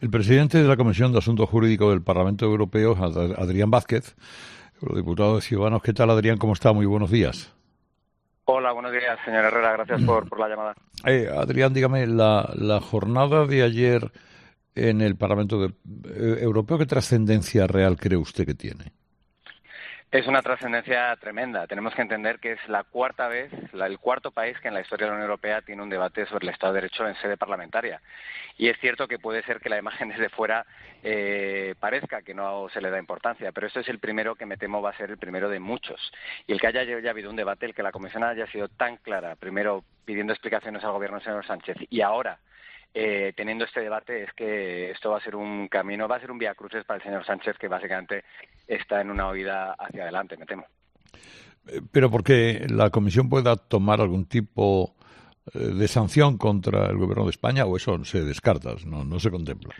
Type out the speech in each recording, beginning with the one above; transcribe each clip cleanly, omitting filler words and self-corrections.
El presidente de la Comisión de Asuntos Jurídicos del Parlamento Europeo, Adrián Vázquez, eurodiputado de Ciudadanos. ¿Qué tal, Adrián? ¿Cómo está? Muy buenos días. Hola, buenos días, señor Herrera. Gracias por la llamada. Adrián, dígame, la jornada de ayer en el Europeo, ¿qué trascendencia real cree usted que tiene? Es una trascendencia tremenda. Tenemos que entender que es la cuarta vez, el cuarto país que en la historia de la Unión Europea tiene un debate sobre el Estado de Derecho en sede parlamentaria. Y es cierto que puede ser que la imagen desde fuera parezca que no se le da importancia, pero este es el primero que me temo va a ser el primero de muchos. Y el que haya ya habido un debate, el que la Comisión haya sido tan clara, primero pidiendo explicaciones al Gobierno del señor Sánchez y ahora teniendo este debate, es que esto va a ser un camino, va a ser un viacrucis para el señor Sánchez, que básicamente está en una huida hacia adelante, me temo. Pero porque la Comisión pueda tomar algún tipo de sanción contra el Gobierno de España, o eso se descarta, no se contempla.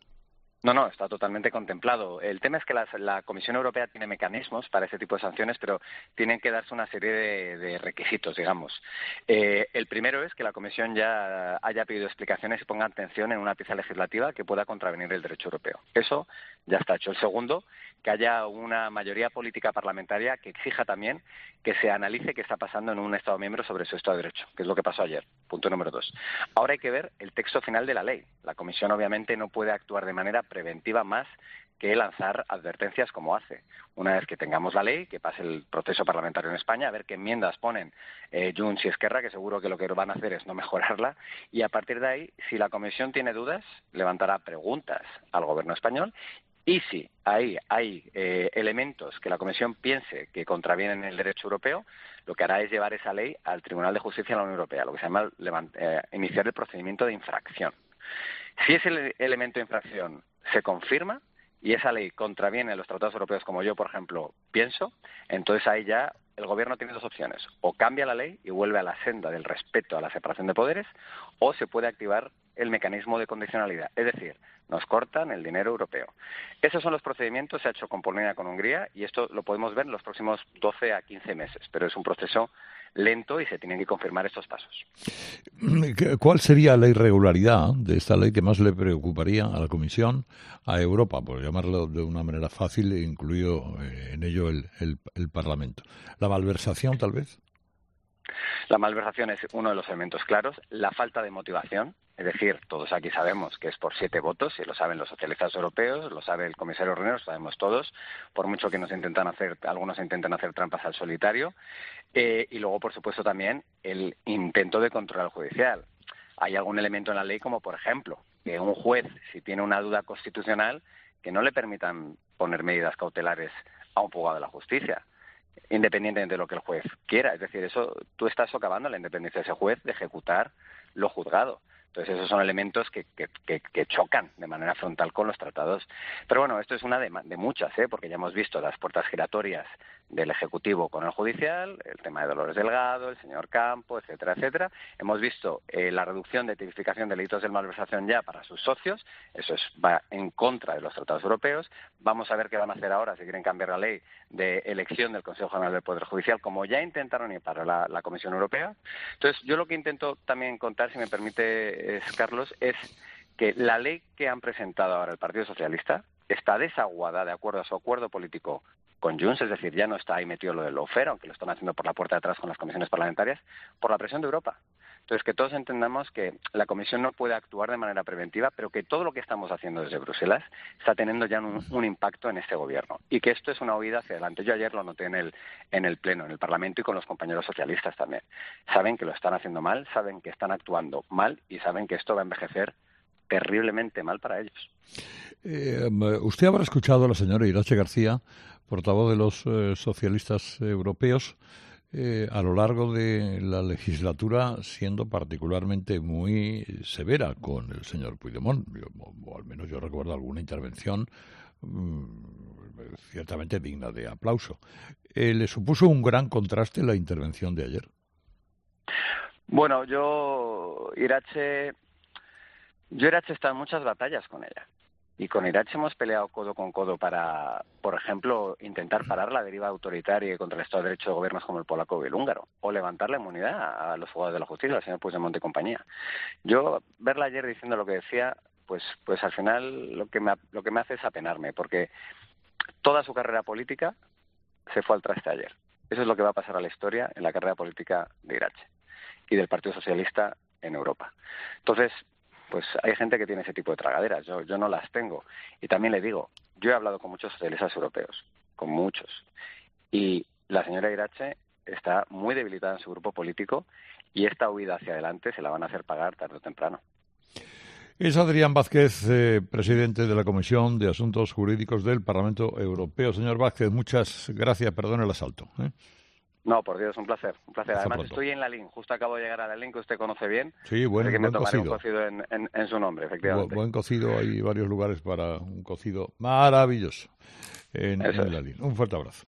No, está totalmente contemplado. El tema es que la Comisión Europea tiene mecanismos para ese tipo de sanciones, pero tienen que darse una serie de requisitos, digamos. El primero es que la Comisión ya haya pedido explicaciones y ponga atención en una pieza legislativa que pueda contravenir el derecho europeo. Eso ya está hecho. El segundo, que haya una mayoría política parlamentaria que exija también que se analice qué está pasando en un Estado miembro sobre su Estado de Derecho, que es lo que pasó ayer. Punto número 2. Ahora hay que ver el texto final de la ley. La Comisión obviamente no puede actuar de manera preventiva más que lanzar advertencias como hace. Una vez que tengamos la ley, que pase el proceso parlamentario en España, a ver qué enmiendas ponen Junts y Esquerra, que seguro que lo que van a hacer es no mejorarla, y a partir de ahí, si la Comisión tiene dudas, levantará preguntas al Gobierno español. Y si ahí hay elementos que la Comisión piense que contravienen el derecho europeo, lo que hará es llevar esa ley al Tribunal de Justicia de la Unión Europea, lo que se llama iniciar el procedimiento de infracción. Si ese elemento de infracción se confirma y esa ley contraviene los tratados europeos, como yo, por ejemplo, pienso, entonces ahí ya el Gobierno tiene dos opciones. O cambia la ley y vuelve a la senda del respeto a la separación de poderes, o se puede activar el mecanismo de condicionalidad. Es decir, nos cortan el dinero europeo. Esos son los procedimientos, se ha hecho con Polonia, con Hungría, y esto lo podemos ver en los próximos 12 a 15 meses. Pero es un proceso lento y se tienen que confirmar estos pasos. ¿Cuál sería la irregularidad de esta ley que más le preocuparía a la Comisión, a Europa, por llamarlo de una manera fácil, incluido en ello el Parlamento? ¿La malversación, tal vez? La malversación es uno de los elementos claros. La falta de motivación, es decir, todos aquí sabemos que es por 7 votos, y lo saben los socialistas europeos, lo sabe el comisario Reiner, lo sabemos todos, por mucho que algunos intentan hacer trampas al solitario. Y luego, por supuesto, también el intento de control judicial. Hay algún elemento en la ley, como por ejemplo, que un juez, si tiene una duda constitucional, que no le permitan poner medidas cautelares a un juzgado de la justicia, independientemente de lo que el juez quiera. Es decir, eso tú estás socavando la independencia de ese juez de ejecutar lo juzgado. Entonces, esos son elementos que chocan de manera frontal con los tratados. Pero bueno, esto es una de muchas, porque ya hemos visto las puertas giratorias del Ejecutivo con el Judicial, el tema de Dolores Delgado, el señor Campo, etcétera, etcétera. Hemos visto la reducción de tipificación de delitos de malversación ya para sus socios. Eso va en contra de los tratados europeos. Vamos a ver qué van a hacer ahora si quieren cambiar la ley de elección del Consejo General del Poder Judicial, como ya intentaron y para la Comisión Europea. Entonces, yo lo que intento también contar, si me permite, Carlos, es que la ley que han presentado ahora el Partido Socialista está desaguada de acuerdo a su acuerdo político con Junts, es decir, ya no está ahí metido lo del lawfare, aunque lo están haciendo por la puerta de atrás con las comisiones parlamentarias, por la presión de Europa. Entonces, que todos entendamos que la Comisión no puede actuar de manera preventiva, pero que todo lo que estamos haciendo desde Bruselas está teniendo ya un impacto en este Gobierno y que esto es una huida hacia adelante. Yo ayer lo noté en el Pleno, en el Parlamento y con los compañeros socialistas también. Saben que lo están haciendo mal, saben que están actuando mal y saben que esto va a envejecer terriblemente mal para ellos. Usted habrá escuchado a la señora Iratxe García, portavoz de los socialistas europeos, a lo largo de la legislatura, siendo particularmente muy severa con el señor Puigdemont. O al menos yo recuerdo alguna intervención ciertamente digna de aplauso. ¿Le supuso un gran contraste la intervención de ayer? Bueno, Iratxe he estado en muchas batallas con ella. Y con Iratxe hemos peleado codo con codo para, por ejemplo, intentar parar la deriva autoritaria contra el Estado de Derecho de gobiernos como el polaco y el húngaro, o levantar la inmunidad a los abogados de la justicia, al señor Puigdemont y compañía. Yo, verla ayer diciendo lo que decía, pues al final lo que me hace es apenarme, porque toda su carrera política se fue al traste ayer. Eso es lo que va a pasar a la historia en la carrera política de Iratxe y del Partido Socialista en Europa. Entonces, pues hay gente que tiene ese tipo de tragaderas, yo no las tengo. Y también le digo, yo he hablado con muchos socialistas europeos, con muchos, y la señora Iratxe está muy debilitada en su grupo político y esta huida hacia adelante se la van a hacer pagar tarde o temprano. Es Adrián Vázquez, presidente de la Comisión de Asuntos Jurídicos del Parlamento Europeo. Señor Vázquez, muchas gracias, perdón el asalto. No, por Dios, un placer. Hasta Además, pronto. estoy en la LIN, justo acabo de llegar a la LIN, que usted conoce bien. Sí, buen que me tomaré cocido. un cocido en su nombre, efectivamente. Buen cocido, hay varios lugares para un cocido maravilloso en la LIN. Un fuerte abrazo.